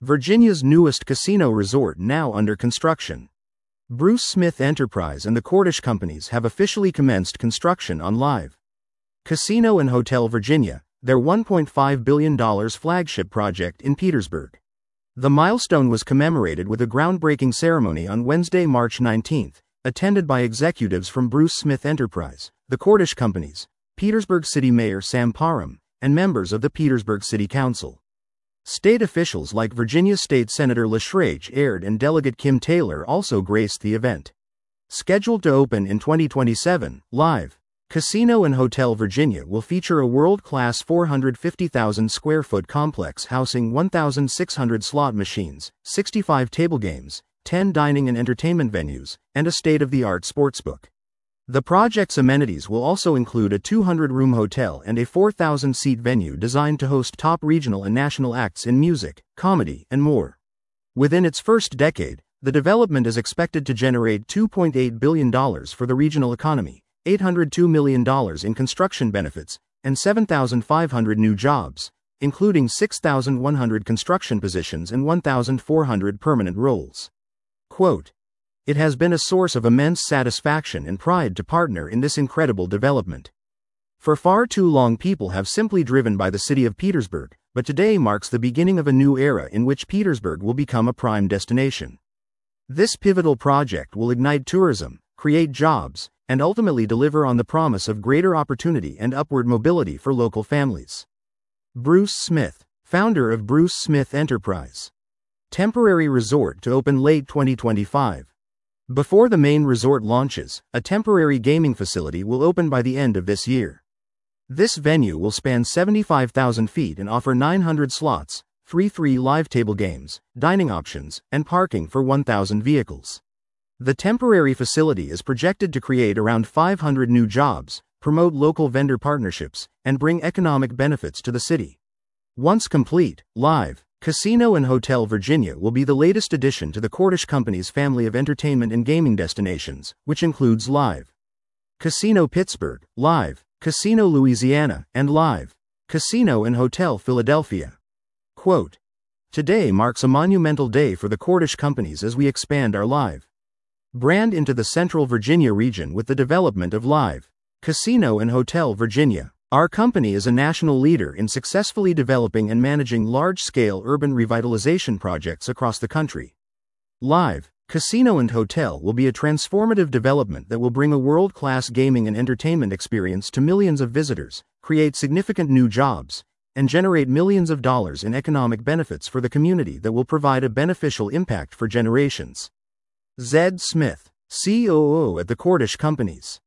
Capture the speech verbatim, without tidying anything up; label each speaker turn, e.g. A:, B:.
A: Virginia's newest casino resort now under construction. Bruce Smith Enterprise and the Cordish Companies have officially commenced construction on Live! Casino and Hotel Virginia, their one point five billion dollars flagship project in Petersburg. The milestone was commemorated with a groundbreaking ceremony on Wednesday, March nineteenth, attended by executives from Bruce Smith Enterprise, the Cordish Companies, Petersburg City Mayor Sam Parham, and members of the Petersburg City Council. State officials like Virginia State Senator LaShraich Aird and Delegate Kim Taylor also graced the event. Scheduled to open in twenty twenty-seven, Live! Casino and Hotel Virginia will feature a world-class four hundred fifty thousand square foot complex housing one thousand six hundred slot machines, sixty-five table games, ten dining and entertainment venues, and a state-of-the-art sportsbook. The project's amenities will also include a two hundred room hotel and a four thousand seat venue designed to host top regional and national acts in music, comedy, and more. Within its first decade, the development is expected to generate two point eight billion dollars for the regional economy, eight hundred two million dollars in construction benefits, and seven thousand five hundred new jobs, including six thousand one hundred construction positions and one thousand four hundred permanent roles. Quote, "It has been a source of immense satisfaction and pride to partner in this incredible development. For far too long people have simply driven by the city of Petersburg, but today marks the beginning of a new era in which Petersburg will become a prime destination. This pivotal project will ignite tourism, create jobs, and ultimately deliver on the promise of greater opportunity and upward mobility for local families." Bruce Smith, founder of Bruce Smith Enterprise. Temporary resort to open late twenty twenty-five. Before the main resort launches, a temporary gaming facility will open by the end of this year. This venue will span seventy-five thousand feet and offer nine hundred slots, three free live table games, dining options, and parking for one thousand vehicles. The temporary facility is projected to create around five hundred new jobs, promote local vendor partnerships, and bring economic benefits to the city. Once complete, Live! Casino and Hotel Virginia will be the latest addition to the Cordish Companies family of entertainment and gaming destinations, which includes Live! Casino Pittsburgh, Live! Casino Louisiana, and Live! Casino and Hotel Philadelphia. Quote, "Today marks a monumental day for the Cordish Companies as we expand our Live! brand into the Central Virginia region with the development of Live! Casino and Hotel Virginia. Our company is a national leader in successfully developing and managing large-scale urban revitalization projects across the country. Live! Casino and Hotel will be a transformative development that will bring a world-class gaming and entertainment experience to millions of visitors, create significant new jobs, and generate millions of dollars in economic benefits for the community that will provide a beneficial impact for generations." Zed Smith, C O O at the Cordish Companies.